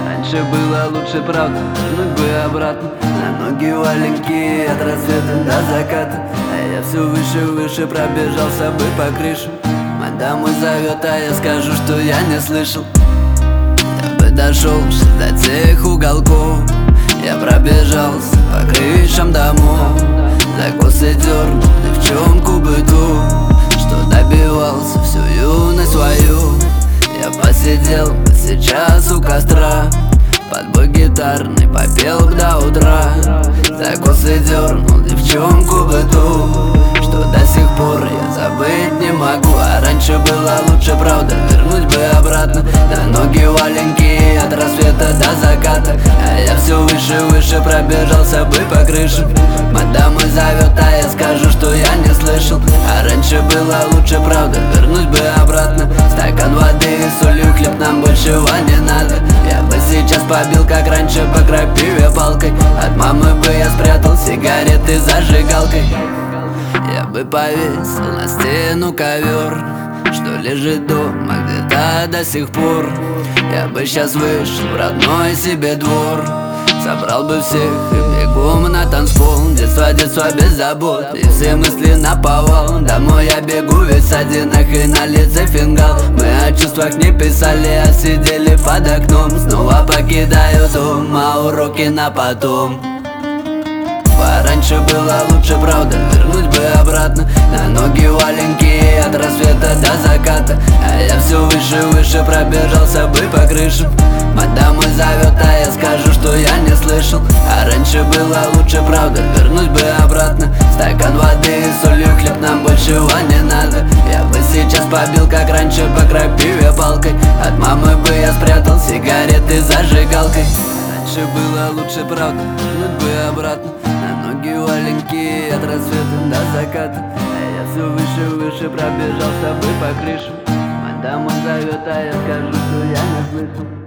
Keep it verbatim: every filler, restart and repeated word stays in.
Раньше было лучше, правда, вернуть бы обратно. На ноги валенки от рассвета до заката, а я все выше, выше пробежался бы по крыше. Мать домой зовет, а я скажу, что я не слышал. Я бы дошел до тех уголков, я пробежался по крышам домов, за косы дернул девчонку бы ту, что добивался всю юность свою. Я посидел бы сейчас у костра, под бой гитарный попел б до утра, за косы дернул девчонку бы ту, что до сих пор я забыть не могу. А раньше было лучше, правда, вернуть бы обратно. На ноги валенки от рассвета до заката, а я все выше, выше пробежался бы по крышам. Мать домой зовет, а я скажу, что я не слышал. А раньше было лучше, правда, вернуть бы обратно. Стакан воды и солью, хлеб, нам большего не надо. Я бы сейчас побил, как раньше, по крапиве палкой. От мамы бы я спрятал сигареты зажигалкой. Я бы повесил на стену ковер, что лежит дома где-то до сих пор. Я бы сейчас вышел в родной себе двор, собрал бы всех и бегом на танцпол. Детство, детство без забот, и все мысли наповал. Домой я бегу весь один, ах, и на лице фингал. Мы о чувствах не писали, а сидели под окном. Снова покидаю дом, а уроки на потом. Раньше было лучше, правда, вернуть бы обратно. На ноги валенки от рассвета до заката, а я все выше, выше пробежался бы по крышам. Мать домой зовет, а я скажу, что я не слышал. А раньше было лучше, правда, вернуть бы обратно. Стакан воды и солью, хлеб, нам большего не надо. Я бы сейчас побил, как раньше, по крапиве палкой. От мамы бы я спрятал сигареты зажигалкой. Раньше было лучше, правда, вернуть бы обратно. На ноги валенки от рассвета до заката, а я все выше, выше пробежался бы по крышам. Мать домой зовет, а я скажу, что я не слышал.